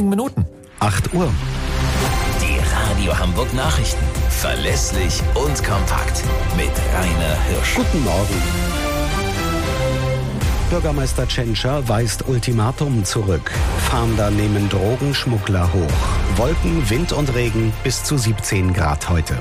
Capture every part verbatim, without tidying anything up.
wenigen Minuten. acht Uhr. Die Radio Hamburg Nachrichten. Verlässlich und kompakt. Mit Rainer Hirsch. Guten Morgen. Bürgermeister Tschentscher weist Ultimatum zurück. Fahnder nehmen Drogenschmuggler hoch. Wolken, Wind und Regen bis zu siebzehn Grad heute.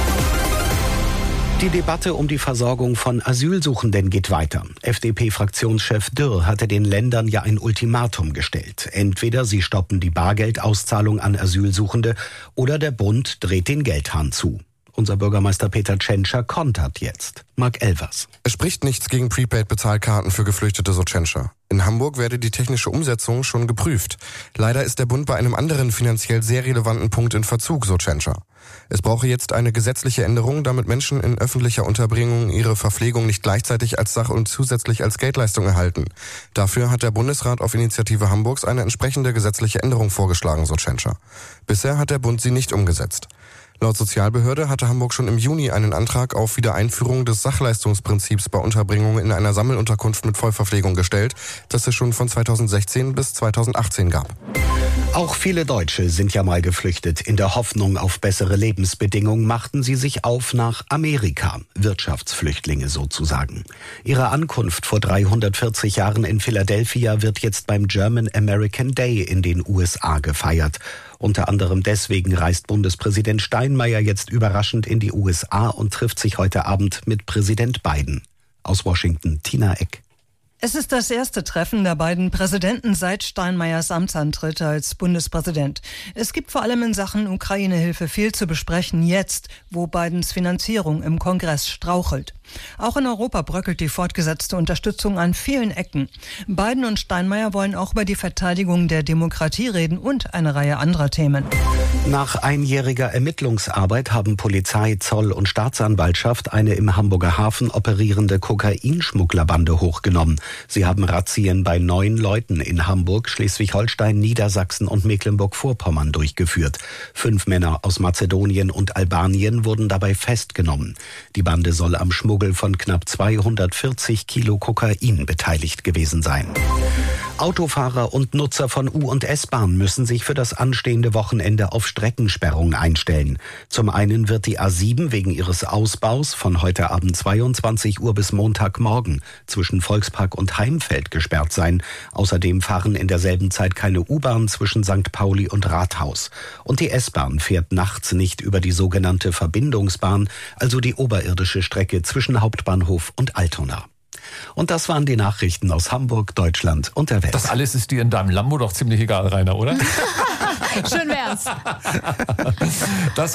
Die Debatte um die Versorgung von Asylsuchenden geht weiter. F D P-Fraktionschef Dürr hatte den Ländern ja ein Ultimatum gestellt. Entweder sie stoppen die Bargeldauszahlung an Asylsuchende oder der Bund dreht den Geldhahn zu. Unser Bürgermeister Peter Tschentscher kontert jetzt. Marc Elvers. Es spricht nichts gegen Prepaid-Bezahlkarten für Geflüchtete, so Tschentscher. In Hamburg werde die technische Umsetzung schon geprüft. Leider ist der Bund bei einem anderen finanziell sehr relevanten Punkt in Verzug, so Tschentscher. Es brauche jetzt eine gesetzliche Änderung, damit Menschen in öffentlicher Unterbringung ihre Verpflegung nicht gleichzeitig als Sach- und zusätzlich als Geldleistung erhalten. Dafür hat der Bundesrat auf Initiative Hamburgs eine entsprechende gesetzliche Änderung vorgeschlagen, so Tschentscher. Bisher hat der Bund sie nicht umgesetzt. Laut Sozialbehörde hatte Hamburg schon im Juni einen Antrag auf Wiedereinführung des Sachleistungsprinzips bei Unterbringung in einer Sammelunterkunft mit Vollverpflegung gestellt, das es schon von zweitausendsechzehn bis zweitausendachtzehn gab. Auch viele Deutsche sind ja mal geflüchtet. In der Hoffnung auf bessere Lebensbedingungen machten sie sich auf nach Amerika, Wirtschaftsflüchtlinge sozusagen. Ihre Ankunft vor dreihundertvierzig Jahren in Philadelphia wird jetzt beim German American Day in den U S A gefeiert. Unter anderem deswegen reist Bundespräsident Steinmeier jetzt überraschend in die U S A und trifft sich heute Abend mit Präsident Biden. Aus Washington, Tina Eck. Es ist das erste Treffen der beiden Präsidenten seit Steinmeiers Amtsantritt als Bundespräsident. Es gibt vor allem in Sachen Ukraine-Hilfe viel zu besprechen jetzt, wo Bidens Finanzierung im Kongress strauchelt. Auch in Europa bröckelt die fortgesetzte Unterstützung an vielen Ecken. Biden und Steinmeier wollen auch über die Verteidigung der Demokratie reden und eine Reihe anderer Themen. Nach einjähriger Ermittlungsarbeit haben Polizei, Zoll und Staatsanwaltschaft eine im Hamburger Hafen operierende Kokainschmugglerbande hochgenommen. Sie haben Razzien bei neun Leuten in Hamburg, Schleswig-Holstein, Niedersachsen und Mecklenburg-Vorpommern durchgeführt. Fünf Männer aus Mazedonien und Albanien wurden dabei festgenommen. Die Bande soll am Schmuggel von knapp zweihundertvierzig Kilo Kokain beteiligt gewesen sein. Autofahrer und Nutzer von U- und S-Bahn müssen sich für das anstehende Wochenende auf Streckensperrung einstellen. Zum einen wird die A sieben wegen ihres Ausbaus von heute Abend zweiundzwanzig Uhr bis Montagmorgen zwischen Volkspark und Heimfeld gesperrt sein. Außerdem fahren in derselben Zeit keine U-Bahn zwischen Sankt Pauli und Rathaus. Und die S-Bahn fährt nachts nicht über die sogenannte Verbindungsbahn, also die oberirdische Strecke zwischen Hauptbahnhof und Altona. Und das waren die Nachrichten aus Hamburg, Deutschland und der Welt. Das alles ist dir in deinem Lambo doch ziemlich egal, Rainer, oder? Schön wär's. Das